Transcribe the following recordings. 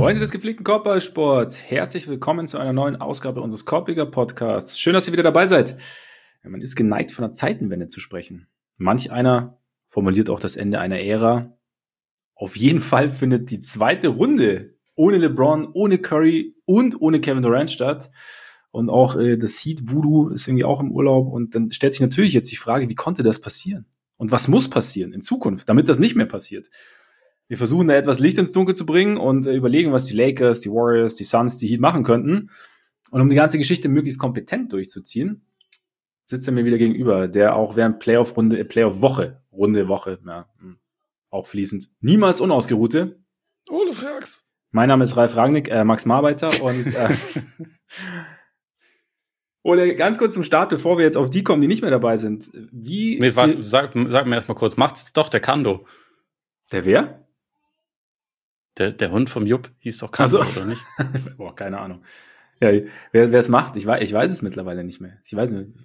Freunde des gepflegten Korbballsports, herzlich willkommen zu einer neuen Ausgabe unseres Korbbigger Podcasts. Schön, dass ihr wieder dabei seid. Man ist geneigt, von einer Zeitenwende zu sprechen. Manch einer formuliert auch das Ende einer Ära. Auf jeden Fall findet die zweite Runde ohne LeBron, ohne Curry und ohne Kevin Durant statt. Und auch das Heat Voodoo ist irgendwie auch im Urlaub. Und dann stellt sich natürlich jetzt die Frage, wie konnte das passieren? Und was muss passieren in Zukunft, damit das nicht mehr passiert? Wir versuchen da etwas Licht ins Dunkel zu bringen und überlegen, was die Lakers, die Warriors, die Suns, die Heat machen könnten. Und um die ganze Geschichte möglichst kompetent durchzuziehen, sitzt er mir wieder gegenüber, der auch während Playoff-Woche, auch fließend, niemals unausgeruhte. Ole Frags. Mein Name ist Ralf Rangnick, Max Marbeiter und Ole, ganz kurz zum Start, bevor wir jetzt auf die kommen, die nicht mehr dabei sind. Sag mir erstmal kurz, macht's doch der Kando. Der wer? Der Hund vom Jupp hieß doch Kando, oder nicht? Boah, keine Ahnung. Ja, wer es macht, ich weiß es mittlerweile nicht mehr. Ich weiß nicht.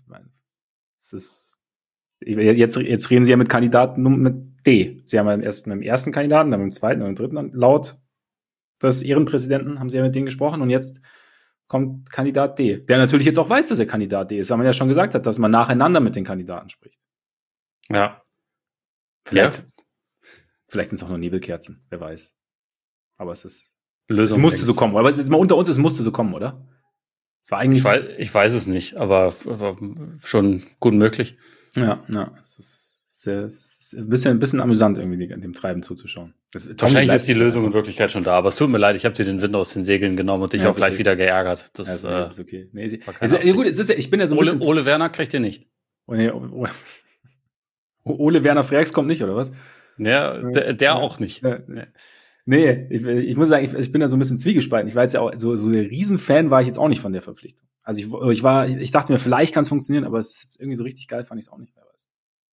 Jetzt reden Sie ja mit Kandidaten mit D. Sie haben ja erst mit dem ersten Kandidaten, dann mit dem zweiten und dem dritten. Laut des Ehrenpräsidenten haben Sie ja mit denen gesprochen und jetzt kommt Kandidat D. Der natürlich jetzt auch weiß, dass er Kandidat D ist, weil man ja schon gesagt hat, dass man nacheinander mit den Kandidaten spricht. Ja. Vielleicht sind es auch nur Nebelkerzen, wer weiß. Aber es musste so kommen. Aber jetzt mal unter uns, es musste so kommen, oder? Es war eigentlich. Ich weiß es nicht, aber schon gut möglich. Ja. Es ist ein bisschen amüsant, irgendwie dem Treiben zuzuschauen. Wahrscheinlich ist die Lösung in Wirklichkeit schon da, aber es tut mir leid, ich habe dir den Wind aus den Segeln genommen und dich auch gleich wieder geärgert. Das ist okay. Gut, ich bin ja so ein bisschen. Ole Werner kriegt ihr nicht. Ole Werner Freaks kommt nicht, oder was? Ja, der auch nicht. Nee, ich muss sagen, ich bin da so ein bisschen zwiegespalten. Ich war jetzt ja auch, so ein Riesenfan war ich jetzt auch nicht von der Verpflichtung. Also ich dachte mir, vielleicht kann es funktionieren, aber es ist jetzt irgendwie so richtig geil, fand ich es auch nicht, wer weiß.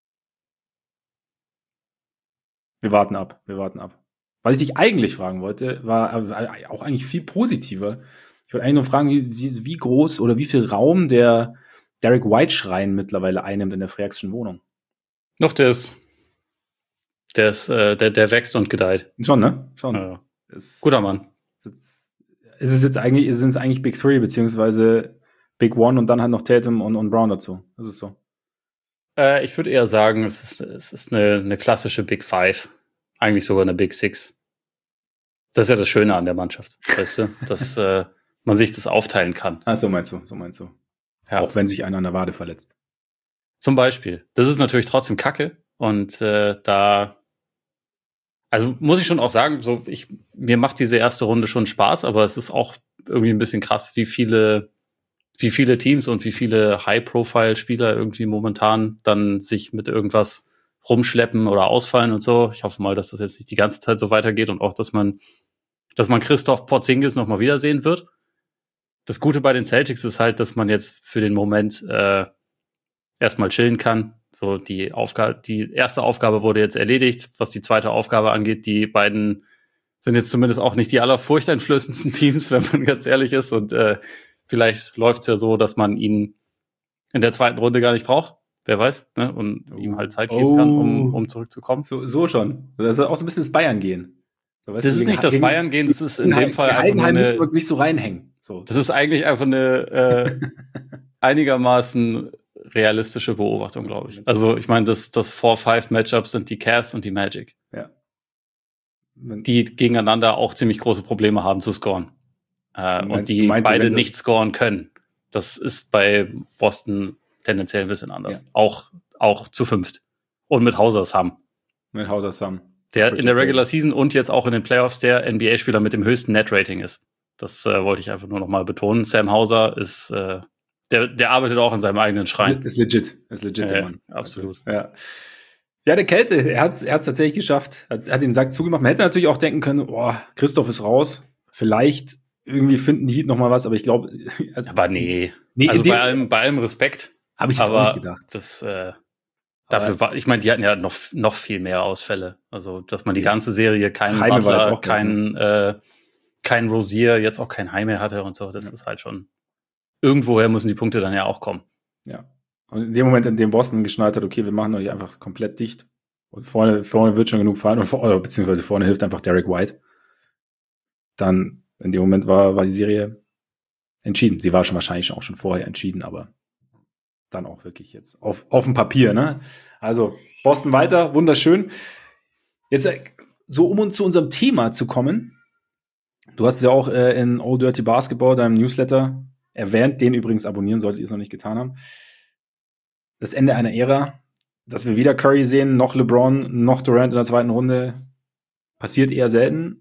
Wir warten ab. Was ich dich eigentlich fragen wollte, war auch eigentlich viel positiver. Ich wollte eigentlich nur fragen, wie groß oder wie viel Raum der Derek White-Schrein mittlerweile einnimmt in der Freakschen Wohnung. Doch, der wächst und gedeiht. Schon, ne? Schon. Ja. Guter Mann. Sind es eigentlich Big Three, beziehungsweise Big One und dann halt noch Tatum und Brown dazu? Das ist so. Ich würde eher sagen, es ist eine klassische Big Five. Eigentlich sogar eine Big Six. Das ist ja das Schöne an der Mannschaft, weißt du? Dass man sich das aufteilen kann. Ah, so meinst du. Ja. Auch wenn sich einer an der Wade verletzt. Zum Beispiel. Das ist natürlich trotzdem Kacke. Und also muss ich schon auch sagen, mir macht diese erste Runde schon Spaß, aber es ist auch irgendwie ein bisschen krass, wie viele Teams und wie viele High-Profile-Spieler irgendwie momentan dann sich mit irgendwas rumschleppen oder ausfallen und so. Ich hoffe mal, dass das jetzt nicht die ganze Zeit so weitergeht und auch, dass man Christoph Porzingis noch mal wiedersehen wird. Das Gute bei den Celtics ist halt, dass man jetzt für den Moment erstmal chillen kann. So, die erste Aufgabe wurde jetzt erledigt. Was die zweite Aufgabe angeht, die beiden sind jetzt zumindest auch nicht die allerfurchteinflößendsten Teams, wenn man ganz ehrlich ist. Und vielleicht läuft's ja so, dass man ihn in der zweiten Runde gar nicht braucht. Wer weiß, ne? Und ihm halt Zeit geben kann, um zurückzukommen. So schon. Das ist auch so ein bisschen das Bayern-Gehen. So, das ist nicht das Bayern-Gehen, das ist in dem Fall einfach nur müssen wir uns nicht so reinhängen. So. Das ist eigentlich einfach eine einigermaßen realistische Beobachtung, glaube ich. Also ich meine, das 4-5-Matchup sind die Cavs und die Magic. Ja. Die gegeneinander auch ziemlich große Probleme haben zu scoren. Und die beide nicht scoren können. Das ist bei Boston tendenziell ein bisschen anders. Ja. Auch zu fünft. Und mit Hauser Sam. Der in der Regular Season und jetzt auch in den Playoffs der NBA-Spieler mit dem höchsten Net-Rating ist. Das wollte ich einfach nur noch mal betonen. Sam Hauser ist der arbeitet auch in seinem eigenen Schrein. Ist legit, der Mann. Absolut. Ja, der Kälte, er hat's tatsächlich geschafft. Hat den Sack zugemacht. Man hätte natürlich auch denken können, Christoph ist raus. Vielleicht irgendwie finden die Heat noch mal was, aber ich glaube... aber nee also bei allem Respekt. Habe ich jetzt auch nicht gedacht. Das, dafür war, ich meine, die hatten ja noch viel mehr Ausfälle. Also, dass man die ganze Serie keinen Butler, keinen Rosier, jetzt auch kein Heime hatte und so. Das ist halt schon... Irgendwoher müssen die Punkte dann ja auch kommen. Ja. Und in dem Moment, in dem Boston geschnallt hat, okay, wir machen euch einfach komplett dicht. Und vorne wird schon genug fallen, beziehungsweise vorne hilft einfach Derek White. dann in dem Moment war die Serie entschieden. Sie war wahrscheinlich auch schon vorher entschieden, aber dann auch wirklich jetzt auf dem Papier, ne? Also Boston weiter, wunderschön. Jetzt so, um uns zu unserem Thema zu kommen. Du hast es ja auch in Old Dirty Basketball, deinem Newsletter, erwähnt, den übrigens abonnieren, solltet ihr es noch nicht getan haben. Das Ende einer Ära, dass wir weder Curry sehen, noch LeBron, noch Durant in der zweiten Runde, passiert eher selten.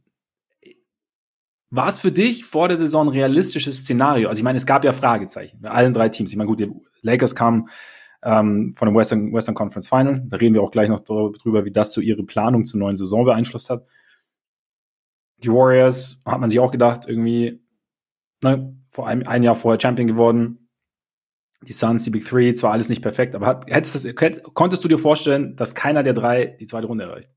War es für dich vor der Saison ein realistisches Szenario? Also ich meine, es gab ja Fragezeichen bei allen 3 Teams. Ich meine, gut, die Lakers kamen von dem Western Conference Final. Da reden wir auch gleich noch drüber, wie das so ihre Planung zur neuen Saison beeinflusst hat. Die Warriors, hat man sich auch gedacht, irgendwie vor ein Jahr vorher Champion geworden. Die Suns, die Big Three, zwar alles nicht perfekt, aber konntest du dir vorstellen, dass keiner der 3 die zweite Runde erreicht?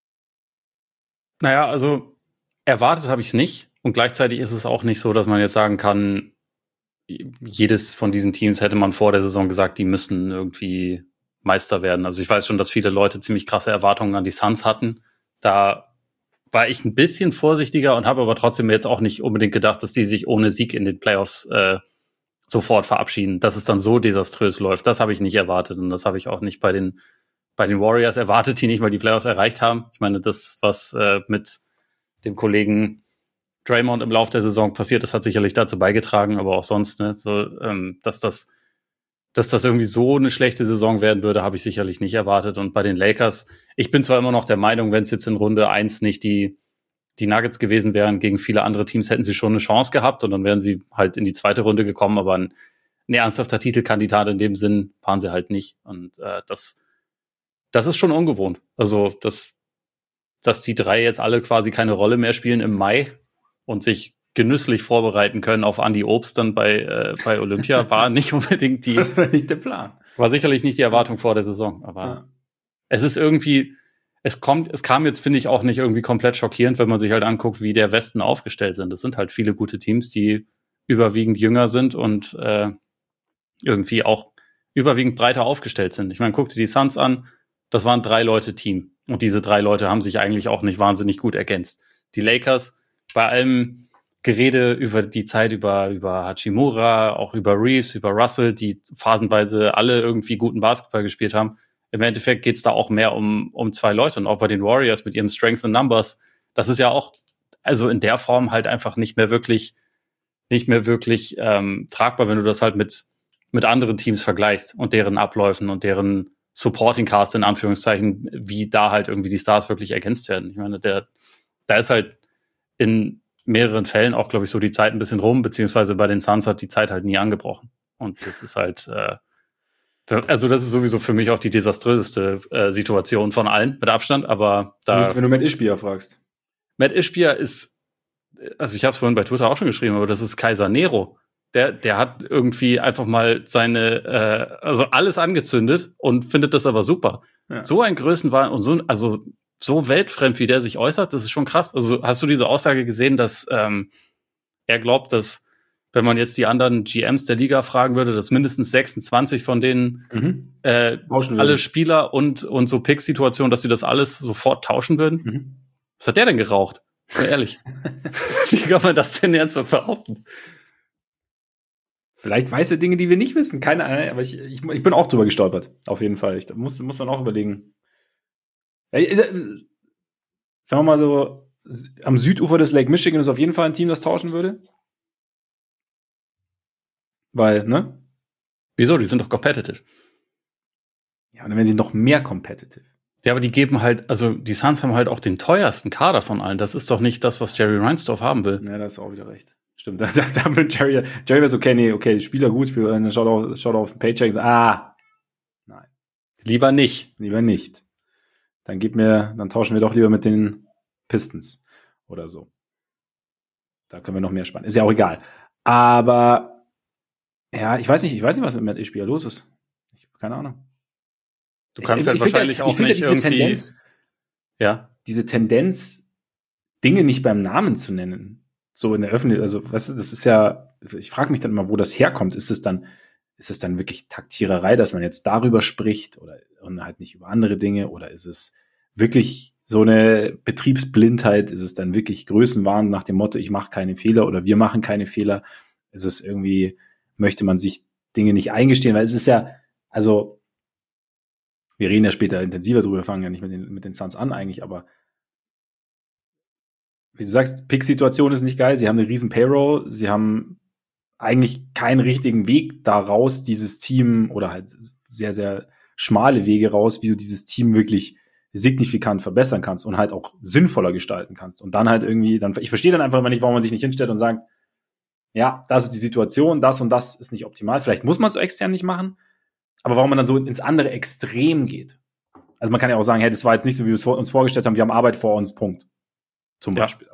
Naja, also erwartet habe ich es nicht. Und gleichzeitig ist es auch nicht so, dass man jetzt sagen kann, jedes von diesen Teams hätte man vor der Saison gesagt, die müssen irgendwie Meister werden. Also ich weiß schon, dass viele Leute ziemlich krasse Erwartungen an die Suns hatten. Da war ich ein bisschen vorsichtiger und habe aber trotzdem jetzt auch nicht unbedingt gedacht, dass die sich ohne Sieg in den Playoffs sofort verabschieden. Dass es dann so desaströs läuft, das habe ich nicht erwartet. Und das habe ich auch nicht bei den Warriors erwartet, die nicht mal die Playoffs erreicht haben. Ich meine, das, was mit dem Kollegen Draymond im Laufe der Saison passiert, das hat sicherlich dazu beigetragen, aber auch sonst, ne, so, dass das irgendwie so eine schlechte Saison werden würde, habe ich sicherlich nicht erwartet. Und bei den Lakers, ich bin zwar immer noch der Meinung, wenn es jetzt in Runde 1 nicht die Nuggets gewesen wären, gegen viele andere Teams hätten sie schon eine Chance gehabt und dann wären sie halt in die zweite Runde gekommen, aber ein ernsthafter Titelkandidat in dem Sinn waren sie halt nicht. Und das ist schon ungewohnt. Also, dass die 3 jetzt alle quasi keine Rolle mehr spielen im Mai und sich genüsslich vorbereiten können auf Andy Obst dann bei Olympia, war nicht unbedingt das war nicht der Plan. War sicherlich nicht die Erwartung vor der Saison, aber es ist irgendwie, es kam jetzt, finde ich, auch nicht irgendwie komplett schockierend, wenn man sich halt anguckt, wie der Westen aufgestellt sind. Das sind halt viele gute Teams, die überwiegend jünger sind und irgendwie auch überwiegend breiter aufgestellt sind. Ich meine, guck dir die Suns an, das waren 3-Leute-Team. Und diese 3 Leute haben sich eigentlich auch nicht wahnsinnig gut ergänzt. Die Lakers, bei allem Gerede über die Zeit über Hachimura, auch über Reeves, über Russell, die phasenweise alle irgendwie guten Basketball gespielt haben. Im Endeffekt geht's da auch mehr um 2 Leute. Und auch bei den Warriors mit ihrem Strengths and Numbers, das ist ja auch, also in der Form halt einfach nicht mehr wirklich tragbar, wenn du das halt mit anderen Teams vergleichst und deren Abläufen und deren Supporting Cast in Anführungszeichen, wie da halt irgendwie die Stars wirklich ergänzt werden. Ich meine, da ist halt in mehreren Fällen auch, glaube ich, so die Zeit ein bisschen rum, beziehungsweise bei den Suns hat die Zeit halt nie angebrochen. Und das ist halt, also das ist sowieso für mich auch die desaströseste Situation von allen, mit Abstand, aber da... Nicht, wenn du Matt Ishbia fragst. Matt Ishbia ist, also ich habe es vorhin bei Twitter auch schon geschrieben, aber das ist Kaiser Nero. Der hat irgendwie einfach mal also alles angezündet und findet das aber super. Ja. So ein Größenwahn und so weltfremd, wie der sich äußert, das ist schon krass. Also hast du diese Aussage gesehen, dass er glaubt, dass wenn man jetzt die anderen GMs der Liga fragen würde, dass mindestens 26 von denen alle Spieler und so Pick-Situationen, dass sie das alles sofort tauschen würden? Was hat der denn geraucht? Mal ehrlich. Wie kann man das denn ernsthaft behaupten? Vielleicht weiß er Dinge, die wir nicht wissen. Keine Ahnung, aber ich bin auch drüber gestolpert. Auf jeden Fall. Ich muss dann auch überlegen. Sagen wir mal so, am Südufer des Lake Michigan ist auf jeden Fall ein Team, das tauschen würde. Weil, ne? Wieso? Die sind doch competitive. Ja, und dann werden sie noch mehr competitive. Ja, aber die geben halt, also die Suns haben halt auch den teuersten Kader von allen. Das ist doch nicht das, was Jerry Reinsdorf haben will. Ja, da ist auch wieder recht. Stimmt, da will Jerry wäre so, okay, Spieler gut, dann schaut auf den Paycheck und sagt, nein. Lieber nicht. Dann tauschen wir doch lieber mit den Pistons oder so. Da können wir noch mehr spannen. Ist ja auch egal. Aber, ja, ich weiß nicht, was mit Matt Ishbia los ist. Keine Ahnung. Du kannst halt wahrscheinlich auch nicht irgendwie... Diese Tendenz, Dinge nicht beim Namen zu nennen, so in der Öffentlichkeit, also weißt du, das ist ja, ich frage mich dann immer, wo das herkommt. Ist es dann wirklich Taktiererei, dass man jetzt darüber spricht und halt nicht über andere Dinge, oder ist es wirklich so eine Betriebsblindheit? Ist es dann wirklich Größenwahn nach dem Motto, ich mache keine Fehler oder wir machen keine Fehler? Ist es irgendwie, möchte man sich Dinge nicht eingestehen? Weil es ist ja, also wir reden ja später intensiver drüber, fangen ja nicht mit den Suns an eigentlich, aber wie du sagst, Pick-Situation ist nicht geil, sie haben eine riesen Payroll, sie haben eigentlich keinen richtigen Weg daraus, dieses Team, oder halt sehr, sehr schmale Wege raus, wie du dieses Team wirklich signifikant verbessern kannst und halt auch sinnvoller gestalten kannst. Und dann halt irgendwie, ich verstehe dann einfach immer nicht, warum man sich nicht hinstellt und sagt, ja, das ist die Situation, das und das ist nicht optimal. Vielleicht muss man es so extern nicht machen, aber warum man dann so ins andere Extrem geht. Also man kann ja auch sagen, hey, das war jetzt nicht so, wie wir es uns vorgestellt haben, wir haben Arbeit vor uns, Punkt. Zum Beispiel.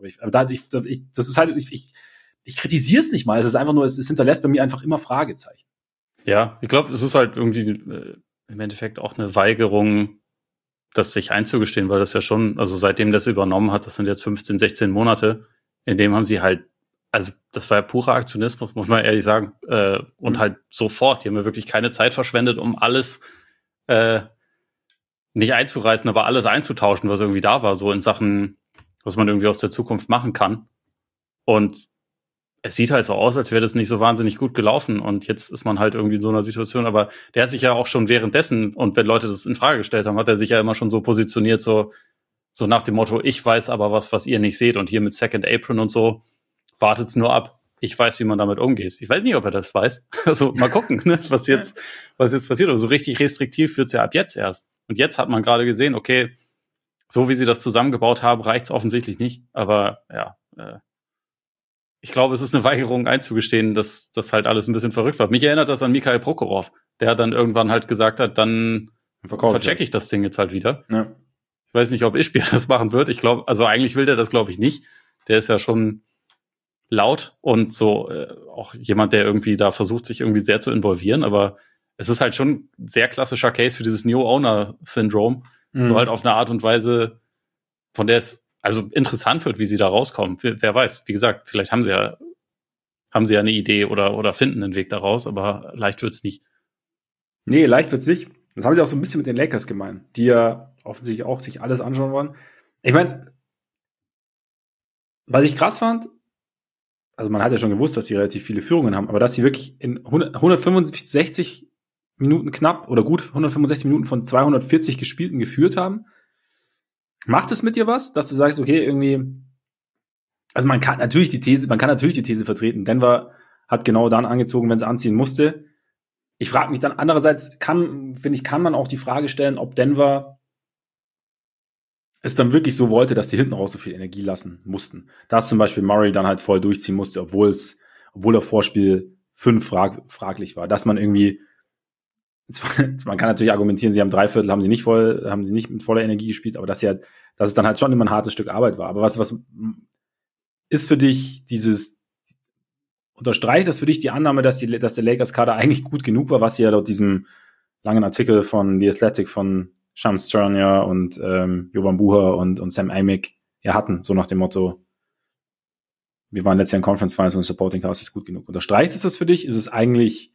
Ich kritisiere es nicht mal. Es ist einfach nur, es hinterlässt bei mir einfach immer Fragezeichen. Ja, ich glaube, es ist halt irgendwie im Endeffekt auch eine Weigerung, das sich einzugestehen, weil das ja schon, also seitdem das übernommen hat, das sind jetzt 15, 16 Monate, in dem haben sie halt, also das war ja purer Aktionismus, muss man ehrlich sagen, und halt sofort, die haben ja wirklich keine Zeit verschwendet, um alles nicht einzureißen, aber alles einzutauschen, was irgendwie da war, so in Sachen, was man irgendwie aus der Zukunft machen kann. Und es sieht halt so aus, als wäre das nicht so wahnsinnig gut gelaufen. Und jetzt ist man halt irgendwie in so einer Situation. Aber der hat sich ja auch schon währenddessen, und wenn Leute das in Frage gestellt haben, hat er sich ja immer schon so positioniert, so nach dem Motto, ich weiß aber was ihr nicht seht. Und hier mit Second Apron und so, wartet's nur ab. Ich weiß, wie man damit umgeht. Ich weiß nicht, ob er das weiß. Also mal gucken, ne, was jetzt passiert. Aber so richtig restriktiv wird's ja ab jetzt erst. Und jetzt hat man gerade gesehen, okay, so wie sie das zusammengebaut haben, reicht's offensichtlich nicht. Aber ja, ich glaube, es ist eine Weigerung einzugestehen, dass das halt alles ein bisschen verrückt war. Mich erinnert das an Mikhail Prokhorov, der dann irgendwann halt gesagt hat, dann verchecke ich das Ding jetzt halt wieder. Ja. Ich weiß nicht, ob Ishbia das machen wird. Ich glaube, also eigentlich will der das, glaube ich, nicht. Der ist ja schon laut und so auch jemand, der irgendwie da versucht, sich irgendwie sehr zu involvieren. Aber es ist halt schon ein sehr klassischer Case für dieses New Owner-Syndrom. Nur halt auf eine Art und Weise, von der es also interessant wird, wie sie da rauskommen. Wer weiß, wie gesagt, vielleicht haben sie ja eine Idee oder finden einen Weg daraus, aber leicht wird's nicht. Nee, leicht wird's nicht. Das haben sie auch so ein bisschen mit den Lakers gemeint, die ja offensichtlich auch sich alles anschauen wollen. Ich meine, was ich krass fand, also man hat ja schon gewusst, dass sie relativ viele Führungen haben, aber dass sie wirklich in 165 Minuten knapp oder gut 165 Minuten von 240 gespielten geführt haben, macht es mit dir was, dass du sagst, okay, irgendwie, also man kann natürlich die These vertreten. Denver hat genau dann angezogen, wenn es anziehen musste. Ich frage mich dann andererseits, kann man auch die Frage stellen, ob Denver es dann wirklich so wollte, dass sie hinten raus so viel Energie lassen mussten. Dass zum Beispiel Murray dann halt voll durchziehen musste, obwohl er Vorspiel 5 fraglich war. Dass man irgendwie, man kann natürlich argumentieren, sie haben 3/4, haben sie nicht mit voller Energie gespielt, aber dass es dann halt schon immer ein hartes Stück Arbeit war. Aber was ist für dich unterstreicht das für dich die Annahme, dass der Lakers-Kader eigentlich gut genug war, was sie ja laut diesem langen Artikel von The Athletic von Shams Charania und Jovan Bucher und Sam Amick ja hatten, so nach dem Motto, wir waren letztes Jahr in Conference Finals und Supporting Cast ist gut genug. Unterstreicht es das für dich? Ist es eigentlich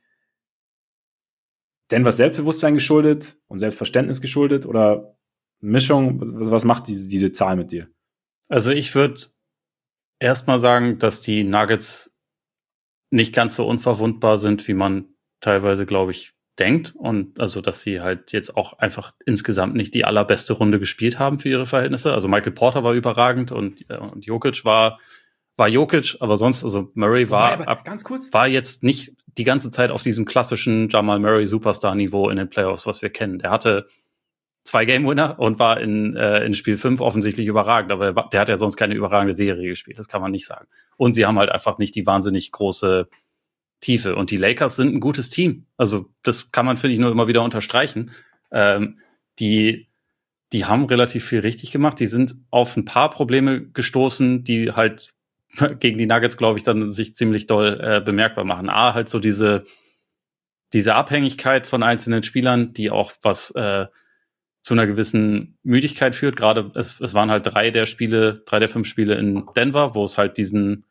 Denvers Selbstbewusstsein geschuldet und Selbstverständnis geschuldet oder Mischung? Was macht diese Zahl mit dir? Also ich würde erstmal sagen, dass die Nuggets nicht ganz so unverwundbar sind, wie man teilweise, glaube ich, denkt. Und also, dass sie halt jetzt auch einfach insgesamt nicht die allerbeste Runde gespielt haben für ihre Verhältnisse. Also Michael Porter war überragend und Jokic war Jokic, aber sonst, also Murray war jetzt nicht die ganze Zeit auf diesem klassischen Jamal Murray Superstar-Niveau in den Playoffs, was wir kennen. Der hatte 2 Game-Winner und war in Spiel 5 offensichtlich überragend, aber der hat ja sonst keine überragende Serie gespielt, das kann man nicht sagen. Und sie haben halt einfach nicht die wahnsinnig große Tiefe. Und die Lakers sind ein gutes Team. Also das kann man, finde ich, nur immer wieder unterstreichen. Die haben relativ viel richtig gemacht. Die sind auf ein paar Probleme gestoßen, die halt gegen die Nuggets, glaube ich, dann sich ziemlich doll bemerkbar machen. Halt so diese Abhängigkeit von einzelnen Spielern, die auch was zu einer gewissen Müdigkeit führt. Gerade es waren halt 3 der 5 Spiele in Denver, wo es halt diesen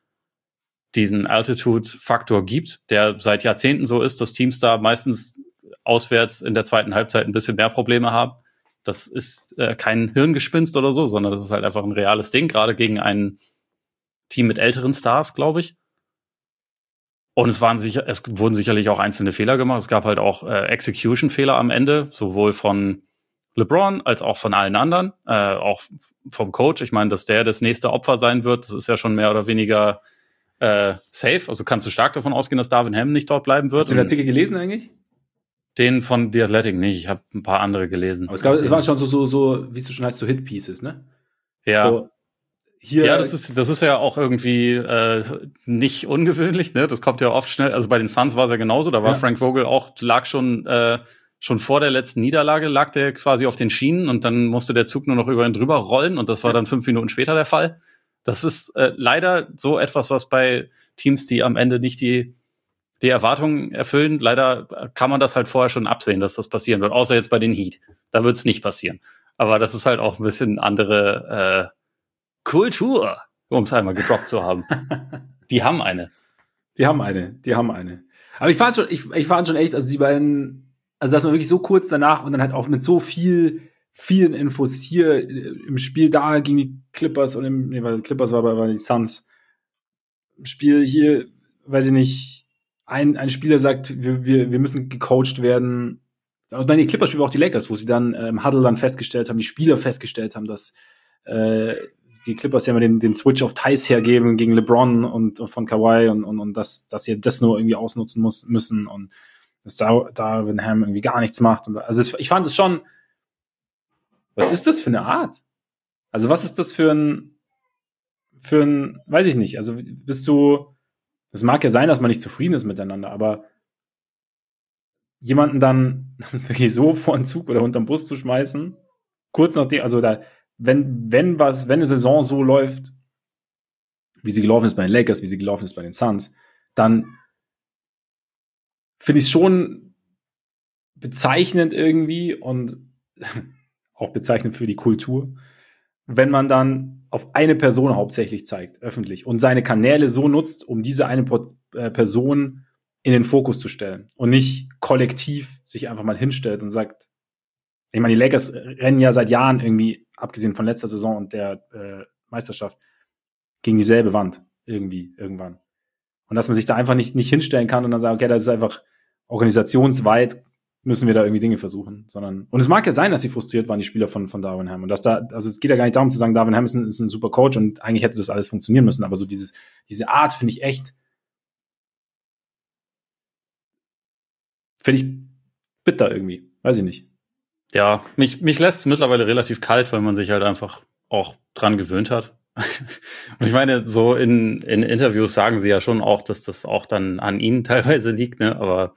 Altitude-Faktor gibt, der seit Jahrzehnten so ist, dass Teams da meistens auswärts in der zweiten Halbzeit ein bisschen mehr Probleme haben. Das ist kein Hirngespinst oder so, sondern das ist halt einfach ein reales Ding, gerade gegen ein Team mit älteren Stars, glaube ich. Und es wurden sicherlich auch einzelne Fehler gemacht. Es gab halt auch Execution-Fehler am Ende, sowohl von LeBron als auch von allen anderen, auch vom Coach. Ich meine, dass der das nächste Opfer sein wird, das ist ja schon mehr oder weniger safe. Also kannst du stark davon ausgehen, dass Darvin Ham nicht dort bleiben wird. Hast du den Artikel gelesen eigentlich? Den von The Athletic nicht. Ich habe ein paar andere gelesen. Aber es waren schon so, wie du schon heißt, so Hit-Pieces, ne? Ja. So, hier ja, das ist ja auch irgendwie nicht ungewöhnlich, ne? Das kommt ja oft schnell. Also bei den Suns war es ja genauso. Da war Frank Vogel lag schon vor der letzten Niederlage, lag der quasi auf den Schienen und dann musste der Zug nur noch über ihn drüber rollen und das war dann 5 Minuten später der Fall. Das ist leider so etwas, was bei Teams, die am Ende nicht die Erwartungen erfüllen, leider kann man das halt vorher schon absehen, dass das passieren wird. Außer jetzt bei den Heat. Da wird es nicht passieren. Aber das ist halt auch ein bisschen andere Kultur, um es einmal gedroppt zu haben. Die haben eine. Aber ich fand schon echt, also die beiden, also dass man wirklich so kurz danach und dann halt auch mit so vielen Infos hier im Spiel da gegen die Clippers weil Clippers war die Suns. Im Spiel hier, weiß ich nicht, ein Spieler sagt, wir müssen gecoacht werden. Also nein, die Clippers spielen auch die Lakers, wo sie dann im Huddle dann festgestellt haben, die Spieler festgestellt haben, dass die Clippers ja immer den Switch auf Ties hergeben gegen LeBron und von Kawhi und dass sie das nur irgendwie ausnutzen müssen und dass Darvin Ham irgendwie gar nichts macht. Also ich fand es schon, was ist das für eine Art? Also was ist das für ein, weiß ich nicht, also das mag ja sein, dass man nicht zufrieden ist miteinander, aber jemanden dann wirklich so vor den Zug oder unterm Bus zu schmeißen, kurz nachdem, also wenn eine Saison so läuft, wie sie gelaufen ist bei den Lakers, wie sie gelaufen ist bei den Suns, dann finde ich es schon bezeichnend irgendwie und auch bezeichnend für die Kultur, wenn man dann auf eine Person hauptsächlich zeigt, öffentlich, und seine Kanäle so nutzt, um diese eine Person in den Fokus zu stellen und nicht kollektiv sich einfach mal hinstellt und sagt, ich meine, die Lakers rennen ja seit Jahren irgendwie, abgesehen von letzter Saison und der Meisterschaft, gegen dieselbe Wand irgendwann. Und dass man sich da einfach nicht hinstellen kann und dann sagt, okay, das ist einfach organisationsweit, müssen wir da irgendwie Dinge versuchen, und es mag ja sein, dass sie frustriert waren, die Spieler von Darvin Ham, und also es geht ja gar nicht darum zu sagen, Darvin Ham ist ein super Coach und eigentlich hätte das alles funktionieren müssen, aber so diese Art finde ich bitter irgendwie, weiß ich nicht. Ja, mich lässt es mittlerweile relativ kalt, weil man sich halt einfach auch dran gewöhnt hat. Und ich meine, so in Interviews sagen sie ja schon auch, dass das auch dann an ihnen teilweise liegt, ne? Aber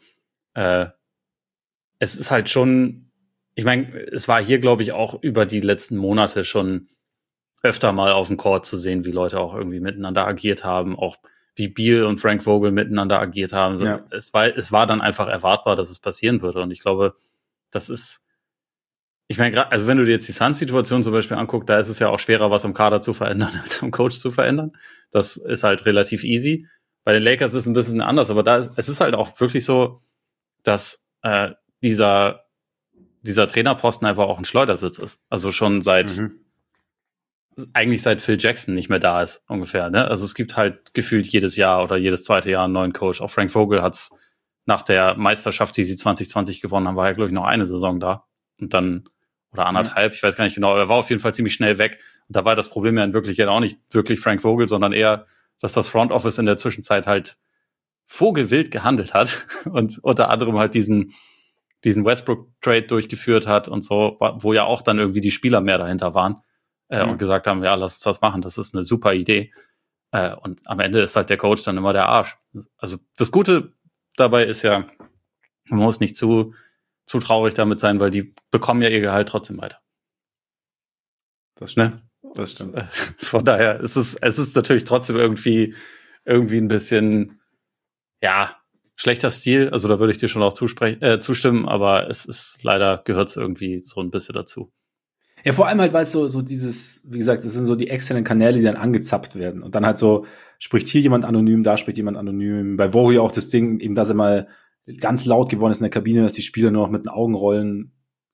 es ist halt schon, ich meine, es war hier, glaube ich, auch über die letzten Monate schon öfter mal auf dem Court zu sehen, wie Leute auch irgendwie miteinander agiert haben, auch wie Beal und Frank Vogel miteinander agiert haben. So, ja. Es war dann einfach erwartbar, dass es passieren würde. Und ich glaube, das ist, ich meine, gerade, also wenn du dir jetzt die Suns-Situation zum Beispiel anguckst, da ist es ja auch schwerer, was am Kader zu verändern, als am Coach zu verändern. Das ist halt relativ easy. Bei den Lakers ist es ein bisschen anders, aber es ist halt auch wirklich so, dass dieser Trainerposten einfach auch ein Schleudersitz ist. Also schon eigentlich seit Phil Jackson nicht mehr da ist, ungefähr, ne? Also es gibt halt gefühlt jedes Jahr oder jedes zweite Jahr einen neuen Coach. Auch Frank Vogel hat's nach der Meisterschaft, die sie 2020 gewonnen haben, war ja, glaube ich, noch eine Saison da. Und dann, oder anderthalb, ich weiß gar nicht genau, aber er war auf jeden Fall ziemlich schnell weg. Und da war das Problem ja in Wirklichkeit auch nicht wirklich Frank Vogel, sondern eher, dass das Front Office in der Zwischenzeit halt vogelwild gehandelt hat und unter anderem halt diesen Westbrook-Trade durchgeführt hat und so, wo ja auch dann irgendwie die Spieler mehr dahinter waren und gesagt haben, ja, lass uns das machen, das ist eine super Idee. Und am Ende ist halt der Coach dann immer der Arsch. Also das Gute dabei ist ja, man muss nicht zu traurig damit sein, weil die bekommen ja ihr Gehalt trotzdem weiter. Das stimmt. Ne? Das stimmt. Von daher es ist natürlich trotzdem irgendwie ein bisschen, ja, schlechter Stil. Also da würde ich dir schon auch zustimmen, aber es ist leider, gehört es irgendwie so ein bisschen dazu. Ja, vor allem halt, weil es so dieses, wie gesagt, es sind so die externen Kanäle, die dann angezapft werden. Und dann halt so, spricht hier jemand anonym, da spricht jemand anonym. Bei Vogel auch das Ding, eben, dass er mal ganz laut geworden ist in der Kabine, dass die Spieler nur noch mit den Augen rollen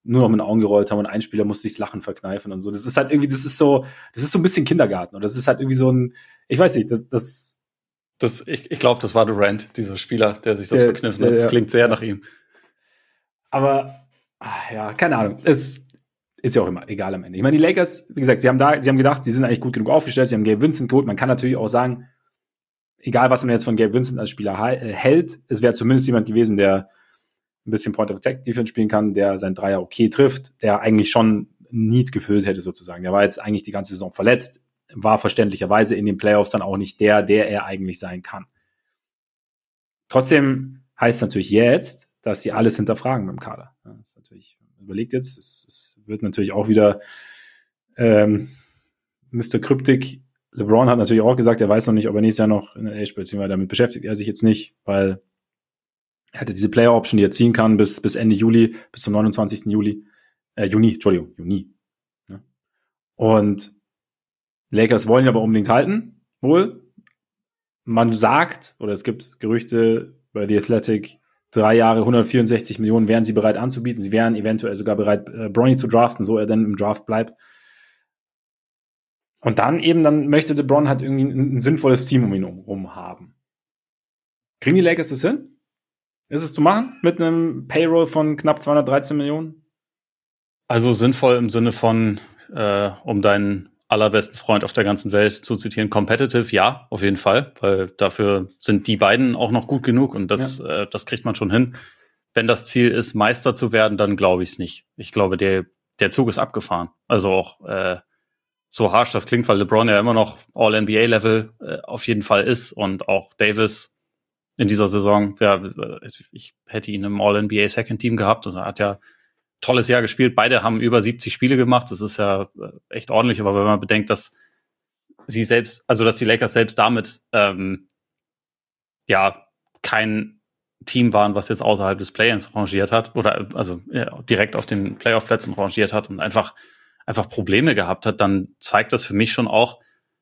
nur noch mit den Augen gerollt haben und ein Spieler musste sich das Lachen verkneifen und so. Das ist halt irgendwie, das ist so ein bisschen Kindergarten. Und das ist halt irgendwie so ein, ich weiß nicht, ich glaube, das war Durant, dieser Spieler, der sich das verkniffen hat. Das klingt sehr nach ihm. Aber, ja, keine Ahnung. Es ist ja auch immer egal am Ende. Ich meine, die Lakers, wie gesagt, sie haben gedacht, sie sind eigentlich gut genug aufgestellt, sie haben Gabe Vincent geholt. Man kann natürlich auch sagen, egal was man jetzt von Gabe Vincent als Spieler hält, es wäre zumindest jemand gewesen, der ein bisschen Point-of-Attack-Defense spielen kann, der sein Dreier okay trifft, der eigentlich schon Need gefüllt hätte sozusagen. Der war jetzt eigentlich die ganze Saison verletzt, war verständlicherweise in den Playoffs dann auch nicht der er eigentlich sein kann. Trotzdem heißt es natürlich jetzt, dass sie alles hinterfragen beim Kader. Ja, das ist natürlich überlegt jetzt, es wird natürlich auch wieder Mr. Kryptik. LeBron hat natürlich auch gesagt, er weiß noch nicht, ob er nächstes Jahr noch in der spielt, weil damit beschäftigt er sich jetzt nicht, weil er hatte diese Player-Option, die er ziehen kann bis Ende Juli, bis zum 29. Juni. Ja. Und Lakers wollen ihn aber unbedingt halten, wohl. Man sagt, oder es gibt Gerüchte bei The Athletic, 3 Jahre, 164 Millionen wären sie bereit anzubieten. Sie wären eventuell sogar bereit, Bronny zu draften, so er dann im Draft bleibt. Und dann möchte LeBron halt irgendwie ein sinnvolles Team um ihn herum haben. Kriegen die Lakers das hin? Ist es zu machen mit einem Payroll von knapp 213 Millionen? Also sinnvoll im Sinne von, um deinen allerbesten Freund auf der ganzen Welt zu zitieren, competitive, ja, auf jeden Fall, weil dafür sind die beiden auch noch gut genug und das kriegt man schon hin. Wenn das Ziel ist, Meister zu werden, dann glaube ich es nicht. Ich glaube, der Zug ist abgefahren. Also auch so harsch das klingt, weil LeBron ja immer noch All-NBA-Level auf jeden Fall ist und auch Davis in dieser Saison, ja, ich hätte ihn im All-NBA Second Team gehabt. Also er hat ja tolles Jahr gespielt. Beide haben über 70 Spiele gemacht. Das ist ja echt ordentlich. Aber wenn man bedenkt, dass die Lakers selbst damit kein Team waren, was jetzt außerhalb des Play-ins rangiert hat oder direkt auf den Playoff-Plätzen rangiert hat und einfach Probleme gehabt hat, dann zeigt das für mich schon auch,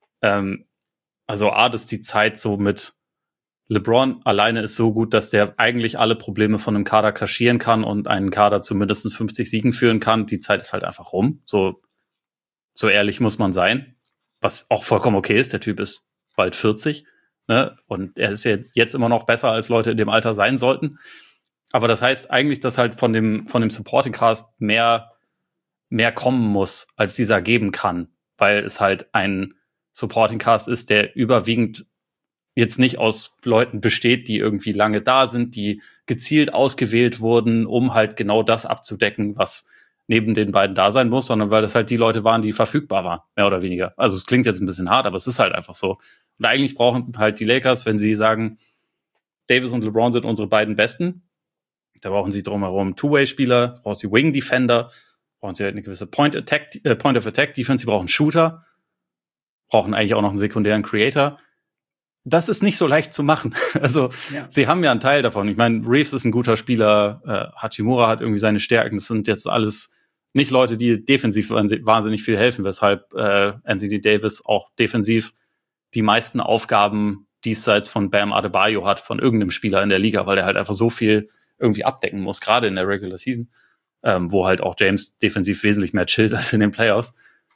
dass die Zeit so mit LeBron alleine ist so gut, dass der eigentlich alle Probleme von einem Kader kaschieren kann und einen Kader zu mindestens 50 Siegen führen kann. Die Zeit ist halt einfach rum. So ehrlich muss man sein. Was auch vollkommen okay ist. Der Typ ist bald 40. Ne? Und er ist jetzt immer noch besser, als Leute in dem Alter sein sollten. Aber das heißt eigentlich, dass halt von dem Supporting Cast mehr kommen muss, als dieser geben kann. Weil es halt ein Supporting Cast ist, der überwiegend jetzt nicht aus Leuten besteht, die irgendwie lange da sind, die gezielt ausgewählt wurden, um halt genau das abzudecken, was neben den beiden da sein muss, sondern weil das halt die Leute waren, die verfügbar waren, mehr oder weniger. Also es klingt jetzt ein bisschen hart, aber es ist halt einfach so. Und eigentlich brauchen halt die Lakers, wenn sie sagen, Davis und LeBron sind unsere beiden Besten, da brauchen sie drumherum Two-Way-Spieler, brauchen sie Wing-Defender, brauchen sie halt eine gewisse Point-of-Attack-Defense, sie brauchen Shooter, brauchen eigentlich auch noch einen sekundären Creator. Das ist nicht so leicht zu machen. Also, Sie haben ja einen Teil davon. Ich meine, Reeves ist ein guter Spieler, Hachimura hat irgendwie seine Stärken. Das sind jetzt alles nicht Leute, die defensiv wahnsinnig viel helfen, weshalb Anthony Davis auch defensiv die meisten Aufgaben diesseits von Bam Adebayo hat, von irgendeinem Spieler in der Liga, weil er halt einfach so viel irgendwie abdecken muss, gerade in der Regular Season, wo halt auch James defensiv wesentlich mehr chillt als in den Playoffs.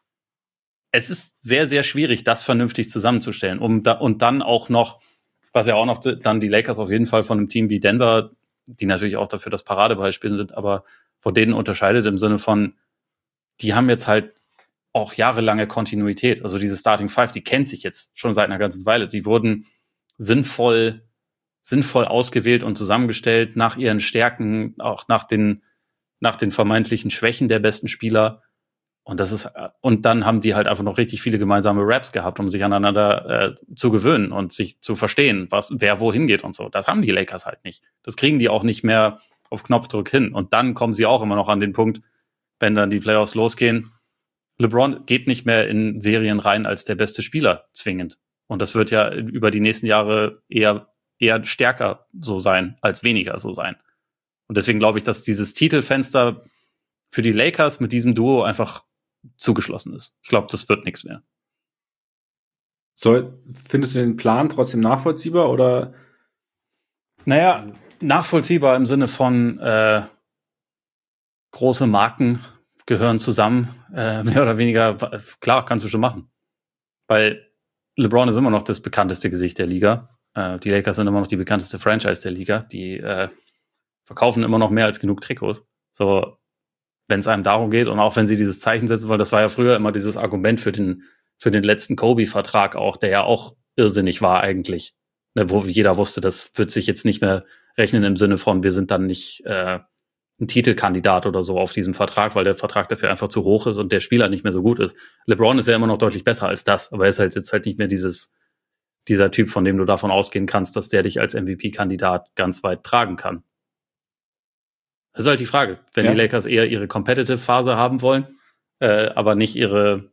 Es ist sehr, sehr schwierig, das vernünftig zusammenzustellen. Und dann auch noch, was ja auch noch dann die Lakers auf jeden Fall von einem Team wie Denver, die natürlich auch dafür das Paradebeispiel sind, aber von denen unterscheidet im Sinne von, die haben jetzt halt auch jahrelange Kontinuität. Also diese Starting Five, die kennt sich jetzt schon seit einer ganzen Weile. Die wurden sinnvoll ausgewählt und zusammengestellt nach ihren Stärken, auch nach den vermeintlichen Schwächen der besten Spieler. Und dann haben die halt einfach noch richtig viele gemeinsame Raps gehabt, um sich aneinander zu gewöhnen und sich zu verstehen, wer wohin geht und so. Das haben die Lakers halt nicht. Das kriegen die auch nicht mehr auf Knopfdruck hin. Und dann kommen sie auch immer noch an den Punkt, wenn dann die Playoffs losgehen, LeBron geht nicht mehr in Serien rein als der beste Spieler zwingend. Und das wird ja über die nächsten Jahre eher stärker so sein, als weniger so sein. Und deswegen glaube ich, dass dieses Titelfenster für die Lakers mit diesem Duo einfach zugeschlossen ist. Ich glaube, das wird nichts mehr. Findest du den Plan trotzdem nachvollziehbar oder? Naja, nachvollziehbar im Sinne von große Marken gehören zusammen, mehr oder weniger, klar, kannst du schon machen. Weil LeBron ist immer noch das bekannteste Gesicht der Liga. Die Lakers sind immer noch die bekannteste Franchise der Liga. Die verkaufen immer noch mehr als genug Trikots. So, wenn es einem darum geht und auch wenn sie dieses Zeichen setzen, weil das war ja früher immer dieses Argument für den letzten Kobe-Vertrag auch, der ja auch irrsinnig war eigentlich. Ne, wo jeder wusste, das wird sich jetzt nicht mehr rechnen im Sinne von, wir sind dann nicht ein Titelkandidat oder so auf diesem Vertrag, weil der Vertrag dafür einfach zu hoch ist und der Spieler nicht mehr so gut ist. LeBron ist ja immer noch deutlich besser als das, aber er ist halt jetzt halt nicht mehr dieser Typ, von dem du davon ausgehen kannst, dass der dich als MVP-Kandidat ganz weit tragen kann. Das ist halt die Frage. Wenn die Lakers eher ihre Competitive-Phase haben wollen, aber nicht ihre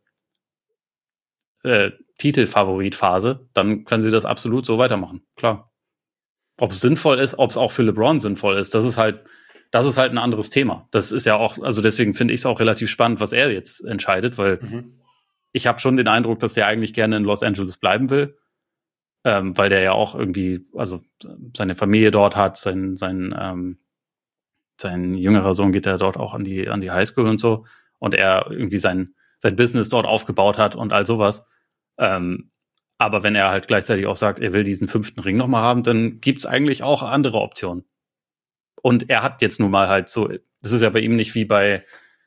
Titelfavorit-Phase, dann können sie das absolut so weitermachen. Klar. Ob es sinnvoll ist, ob es auch für LeBron sinnvoll ist, das ist halt ein anderes Thema. Das ist ja auch, also deswegen finde ich es auch relativ spannend, was er jetzt entscheidet, weil ich habe schon den Eindruck, dass der eigentlich gerne in Los Angeles bleiben will, weil der ja auch irgendwie, also seine Familie dort hat, sein jüngerer Sohn geht ja dort auch an die Highschool und so und er irgendwie sein Business dort aufgebaut hat und all sowas. Aber wenn er halt gleichzeitig auch sagt, er will diesen 5. Ring nochmal haben, dann gibt's eigentlich auch andere Optionen. Und er hat jetzt nun mal halt so, das ist ja bei ihm nicht wie bei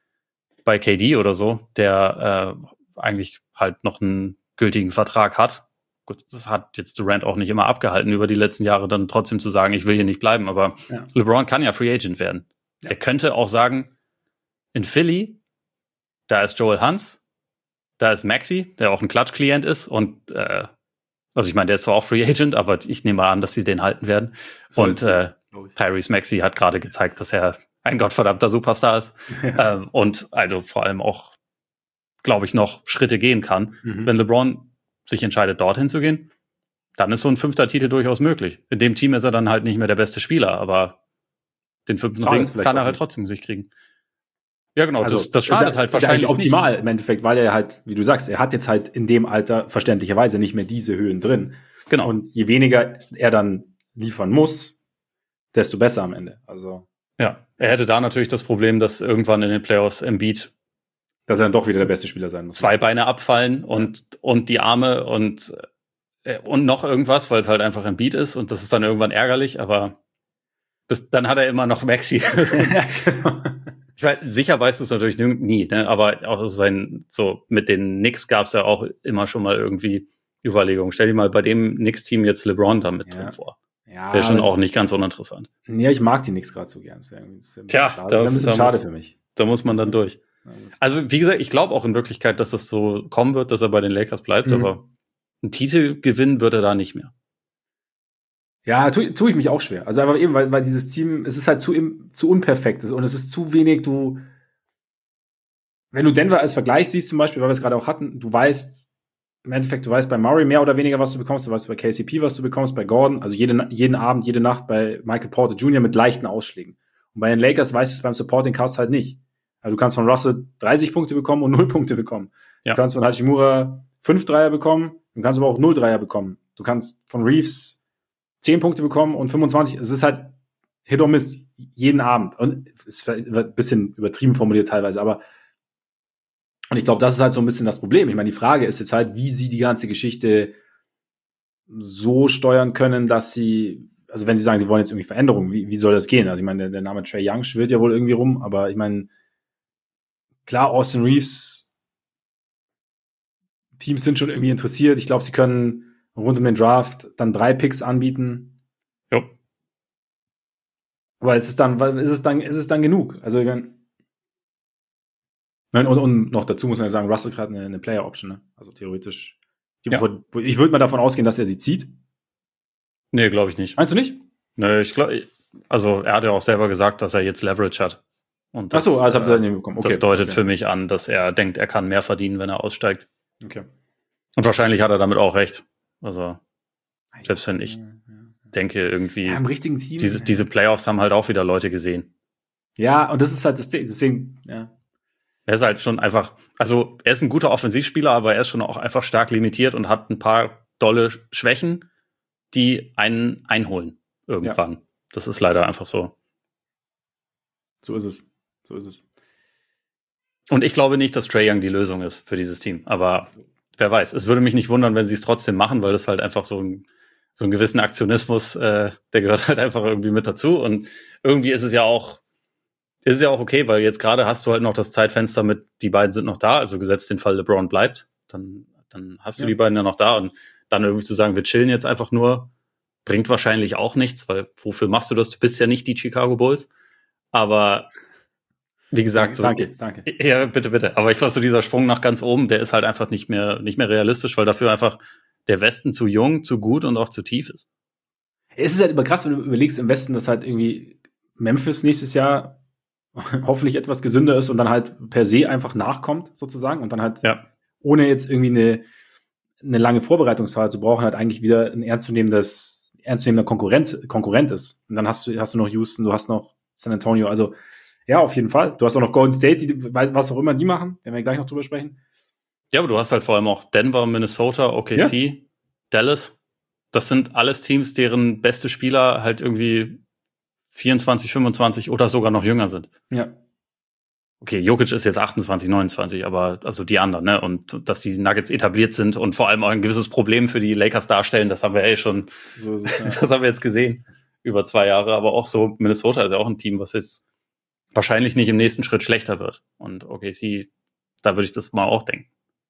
KD oder so, der eigentlich halt noch einen gültigen Vertrag hat. Gut, das hat jetzt Durant auch nicht immer abgehalten, über die letzten Jahre dann trotzdem zu sagen, ich will hier nicht bleiben. Aber LeBron kann ja Free Agent werden. Ja. Er könnte auch sagen, in Philly, da ist Joel Hans, da ist Maxey, der auch ein Klatsch-Klient ist und also ich meine, der ist zwar auch Free Agent, aber ich nehme mal an, dass sie den halten werden. So und Tyrese Maxey hat gerade gezeigt, dass er ein gottverdammter Superstar ist und also vor allem auch, glaube ich, noch Schritte gehen kann. Wenn LeBron sich entscheidet, dorthin zu gehen, dann ist so ein 5. Titel durchaus möglich. In dem Team ist er dann halt nicht mehr der beste Spieler, aber den 5. Ring kann er halt trotzdem sich kriegen. Ja, genau, also, das schadet halt wahrscheinlich nicht. Optimal nicht. Im Endeffekt, weil er halt, wie du sagst, er hat jetzt halt in dem Alter verständlicherweise nicht mehr diese Höhen drin. Genau. Und je weniger er dann liefern muss, desto besser am Ende. Also ja, er hätte da natürlich das Problem, dass irgendwann in den Playoffs Embiid, dass er dann doch wieder der beste Spieler sein muss. 2 Beine abfallen und die Arme und noch irgendwas, weil es halt einfach Embiid ist und das ist dann irgendwann ärgerlich, aber dann hat er immer noch Maxi. Ich weiß, sicher weißt du es natürlich nie, ne? Aber auch so mit den Knicks gab es ja auch immer schon mal irgendwie Überlegungen. Stell dir mal bei dem Knicks-Team jetzt LeBron da mit drin vor. Ja, wäre schon auch nicht ganz uninteressant. Ja, ich mag die Knicks gerade so gern. Tja, das ist ein bisschen schade für mich. Da muss man dann durch. Also, wie gesagt, ich glaube auch in Wirklichkeit, dass das so kommen wird, dass er bei den Lakers bleibt, aber einen Titel gewinnen wird er da nicht mehr. Ja, tue ich mich auch schwer. Also einfach eben, weil dieses Team, es ist halt zu unperfekt und es ist zu wenig, wenn du Denver als Vergleich siehst zum Beispiel, weil wir es gerade auch hatten, du weißt bei Murray mehr oder weniger, was du bekommst, du weißt bei KCP, was du bekommst, bei Gordon, also jeden Abend, jede Nacht bei Michael Porter Jr. mit leichten Ausschlägen. Und bei den Lakers weißt du es beim Supporting Cast halt nicht. Also du kannst von Russell 30 Punkte bekommen und 0 Punkte bekommen. Ja. Du kannst von Hachimura 5 Dreier bekommen, du kannst aber auch 0 Dreier bekommen. Du kannst von Reeves 10 Punkte bekommen und 25. Es ist halt Hit or Miss jeden Abend. Und es ist ein bisschen übertrieben formuliert teilweise, aber und ich glaube, das ist halt so ein bisschen das Problem. Ich meine, die Frage ist jetzt halt, wie sie die ganze Geschichte so steuern können, dass sie, also wenn sie sagen, sie wollen jetzt irgendwie Veränderungen, wie soll das gehen? Also ich meine, der Name Trae Young schwirrt ja wohl irgendwie rum, aber ich meine, klar, Austin Reeves Teams sind schon irgendwie interessiert. Ich glaube, sie können rund um den Draft dann 3 Picks anbieten. Jo. Aber ist es dann genug? Also und noch dazu muss man ja sagen, Russell gerade eine Player-Option, ne? Also theoretisch. Ich würde mal davon ausgehen, dass er sie zieht. Nee, glaube ich nicht. Meinst du nicht? Nee, ich glaube, also er hat ja auch selber gesagt, dass er jetzt Leverage hat. Und das, also habt ihr nicht bekommen. Okay, das deutet für mich an, dass er denkt, er kann mehr verdienen, wenn er aussteigt. Okay. Und wahrscheinlich hat er damit auch recht. Also, selbst wenn ich denke, irgendwie, im richtigen Team, diese Playoffs haben halt auch wieder Leute gesehen. Ja, und das ist halt das Ding. Deswegen, ja. Er ist halt schon einfach, also er ist ein guter Offensivspieler, aber er ist schon auch einfach stark limitiert und hat ein paar dolle Schwächen, die einen einholen irgendwann. Ja. Das ist leider einfach so. So ist es. So ist es. Und ich glaube nicht, dass Trae Young die Lösung ist für dieses Team. Aber wer weiß, es würde mich nicht wundern, wenn sie es trotzdem machen, weil das halt einfach so einen gewissen Aktionismus, der gehört halt einfach irgendwie mit dazu. Und irgendwie ist es ja auch okay, weil jetzt gerade hast du halt noch das Zeitfenster mit, die beiden sind noch da, also gesetzt den Fall LeBron bleibt, dann hast du die beiden ja noch da und dann irgendwie zu sagen, wir chillen jetzt einfach nur, bringt wahrscheinlich auch nichts, weil wofür machst du das? Du bist ja nicht die Chicago Bulls. Aber wie gesagt, danke. Ja, bitte. Aber ich glaube, so dieser Sprung nach ganz oben, der ist halt einfach nicht mehr realistisch, weil dafür einfach der Westen zu jung, zu gut und auch zu tief ist. Es ist halt immer krass, wenn du überlegst im Westen, dass halt irgendwie Memphis nächstes Jahr hoffentlich etwas gesünder ist und dann halt per se einfach nachkommt, sozusagen, und dann halt ohne jetzt irgendwie eine lange Vorbereitungsphase zu brauchen, halt eigentlich wieder ein ernstzunehmender Konkurrent ist. Und dann hast du noch Houston, du hast noch San Antonio, also ja, auf jeden Fall. Du hast auch noch Golden State, was auch immer die machen, werden wir gleich noch drüber sprechen. Ja, aber du hast halt vor allem auch Denver, Minnesota, OKC, Dallas. Das sind alles Teams, deren beste Spieler halt irgendwie 24, 25 oder sogar noch jünger sind. Ja. Okay, Jokic ist jetzt 28, 29, aber also die anderen, ne? Und dass die Nuggets etabliert sind und vor allem auch ein gewisses Problem für die Lakers darstellen, das haben wir schon, so ist es, ja. Das haben wir jetzt gesehen über 2 Jahre. Aber auch so, Minnesota ist ja auch ein Team, was jetzt wahrscheinlich nicht im nächsten Schritt schlechter wird. Und OKC, da würde ich das mal auch denken.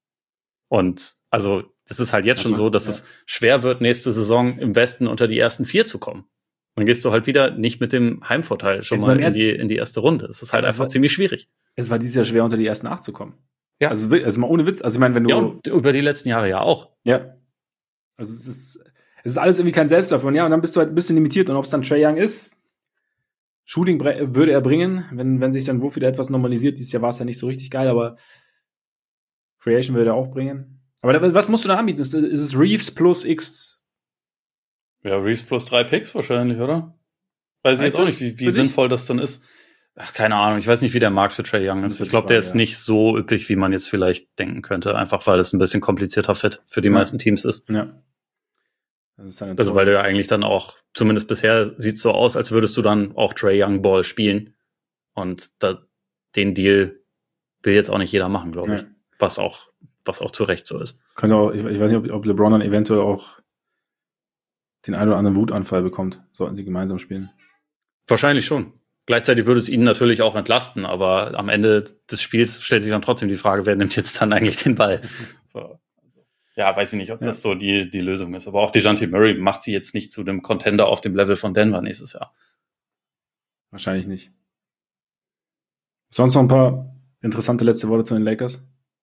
Und also, das ist halt jetzt schon so, dass es schwer wird, nächste Saison im Westen unter die ersten 4 zu kommen. Dann gehst du halt wieder nicht mit dem Heimvorteil schon mal in die erste Runde. Das ist halt einfach ziemlich schwierig. Es war dieses Jahr schwer, unter die ersten 8 zu kommen. Ja. Also mal ohne Witz. Also ich meine, wenn du... Ja, und über die letzten Jahre ja auch. Ja. Also es ist alles irgendwie kein Selbstläufer. Und ja, und dann bist du halt ein bisschen limitiert. Und ob es dann Trae Young ist, Shooting würde er bringen, wenn sich dann Wurf wieder etwas normalisiert. Dieses Jahr war es ja nicht so richtig geil, aber Creation würde er auch bringen. Aber was musst du da anbieten? Ist es Reeves plus X? Ja, Reeves plus 3 Picks wahrscheinlich, oder? Weiß ich jetzt auch nicht, wie sinnvoll das dann ist. Ach, keine Ahnung, ich weiß nicht, wie der Markt für Trae Young ist. Ich glaube, der ist nicht so üppig, wie man jetzt vielleicht denken könnte. Einfach, weil es ein bisschen komplizierter Fit für die meisten Teams ist. Ja. Das ist also, weil du ja eigentlich dann auch, zumindest bisher sieht es so aus, als würdest du dann auch Trae Young Ball spielen. Und den Deal will jetzt auch nicht jeder machen, glaube ich. Was auch zu Recht so ist. Könnte auch, ich weiß nicht, ob LeBron dann eventuell auch den einen oder anderen Wutanfall bekommt, sollten sie gemeinsam spielen. Wahrscheinlich schon. Gleichzeitig würde es ihn natürlich auch entlasten, aber am Ende des Spiels stellt sich dann trotzdem die Frage, wer nimmt jetzt dann eigentlich den Ball? So. Ja, weiß ich nicht, ob das so die Lösung ist. Aber auch DeJounte Murray macht sie jetzt nicht zu dem Contender auf dem Level von Denver nächstes Jahr. Wahrscheinlich nicht. Sonst noch ein paar interessante letzte Worte zu den Lakers?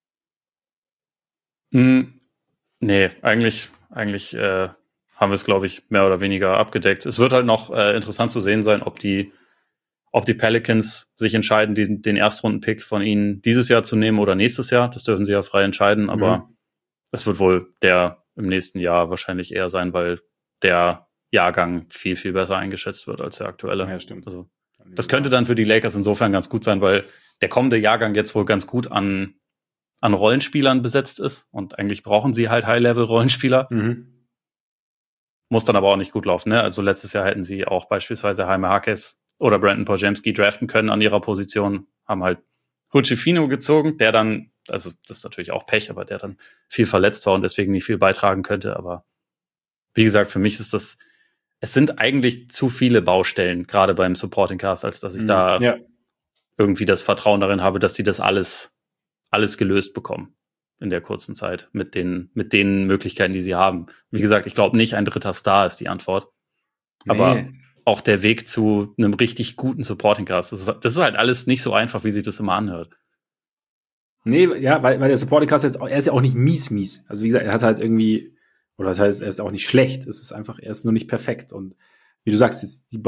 Nee, eigentlich haben wir es, glaube ich, mehr oder weniger abgedeckt. Es wird halt noch interessant zu sehen sein, ob die Pelicans sich entscheiden, den Erstrunden-Pick von ihnen dieses Jahr zu nehmen oder nächstes Jahr. Das dürfen sie ja frei entscheiden, aber es wird wohl der im nächsten Jahr wahrscheinlich eher sein, weil der Jahrgang viel, viel besser eingeschätzt wird als der aktuelle. Ja, stimmt. Also, das könnte dann für die Lakers insofern ganz gut sein, weil der kommende Jahrgang jetzt wohl ganz gut an Rollenspielern besetzt ist und eigentlich brauchen sie halt High-Level-Rollenspieler. Muss dann aber auch nicht gut laufen, ne? Also letztes Jahr hätten sie auch beispielsweise Jaime Jaquez oder Brandon Podziemski draften können an ihrer Position, haben halt Hood-Schifino gezogen, der dann, also das ist natürlich auch Pech, aber der dann viel verletzt war und deswegen nicht viel beitragen könnte. Aber wie gesagt, für mich ist es sind eigentlich zu viele Baustellen, gerade beim Supporting Cast, als dass ich da irgendwie das Vertrauen darin habe, dass sie das alles gelöst bekommen in der kurzen Zeit mit den Möglichkeiten, die sie haben. Wie gesagt, ich glaube nicht, ein dritter Star ist die Antwort. Aber auch der Weg zu einem richtig guten Supporting Cast, das ist halt alles nicht so einfach, wie sich das immer anhört. Nee, ja, weil der Supporting Cast er ist ja auch nicht mies. Also wie gesagt, er hat halt irgendwie, oder das heißt, er ist auch nicht schlecht. Es ist einfach, er ist nur nicht perfekt. Und wie du sagst, jetzt die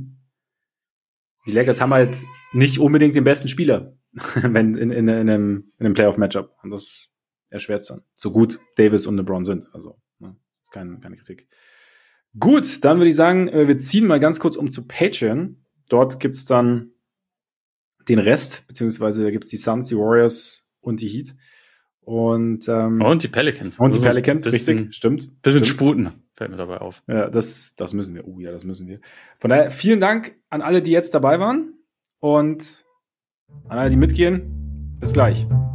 Lakers haben halt nicht unbedingt den besten Spieler, wenn in einem Playoff-Matchup. Und das erschwert es dann. So gut Davis und LeBron sind. Also, das ist keine Kritik. Gut, dann würde ich sagen, wir ziehen mal ganz kurz um zu Patreon. Dort gibt's dann den Rest, beziehungsweise da gibt's die Suns, die Warriors und die Heat. Und die Pelicans. Und die Pelicans, richtig, stimmt. Bisschen sputen, fällt mir dabei auf. Ja, das müssen wir. Das müssen wir. Von daher, vielen Dank an alle, die jetzt dabei waren. Und An alle, die mitgehen, bis gleich.